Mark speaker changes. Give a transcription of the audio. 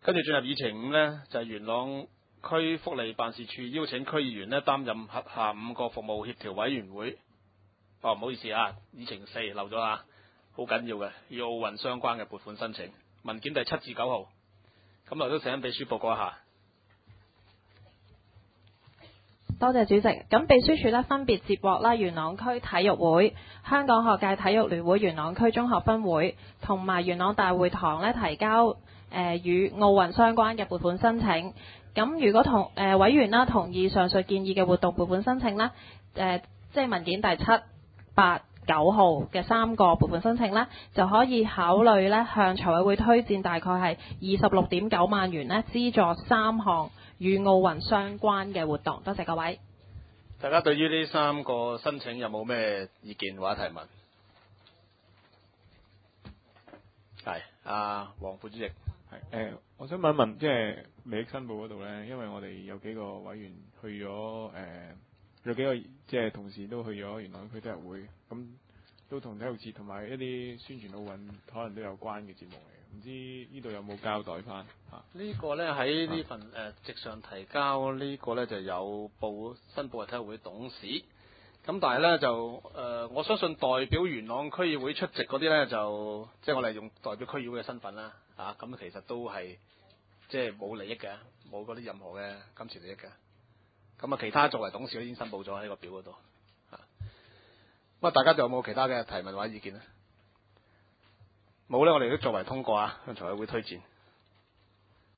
Speaker 1: 跟住進入議程5呢，就係元朗區福利辦事處邀請區議員呢擔任轄下5個服務協調委員會。唔好意思啊，議程4漏咗啊，好緊要嘅，與奧運相關嘅撥款申請文件第7至9號。咁我都請秘書報告一下。
Speaker 2: 多謝主席。咁秘書處呢分別接獲啦元朗區體育會、香港學界體育聯會元朗區中學分會同埋元朗大會堂呢提交與奧運相關嘅撥款申請。咁如果委員啦同意上述建議嘅活動撥款申請呢，即係文件第7、8、9號嘅3個撥款申請呢，就可以考慮呢向財委會推薦大概係26.9萬元呢資助3項與奧運相關嘅活動。多謝各位。
Speaker 1: 大家對於呢3個申請有冇咩意見或者提問？係黃副主席。
Speaker 3: 我想問一問，即係利益申報嗰度呢，因為我哋有幾個委員去咗有幾個即係同事都去咗元朗區體育會，咁都同體育節同埋一啲宣傳奧運可能都有關嘅節目嚟，唔知呢度有冇交代翻？
Speaker 1: 呢個呢，喺呢份直上提交呢個呢，就有申報係體育會董事，咁但係呢，就我相信代表元朗區議會出席嗰啲呢，就即係我哋用代表區議會嘅身份啦，咁其實都係即係冇利益嘅，冇嗰啲任何嘅金錢利益嘅。咁其他作為董事都已經申報咗喺個表嗰度。大家仲有冇其他嘅提問或者意見呢？冇呢，我哋都作為通過向財委會推薦。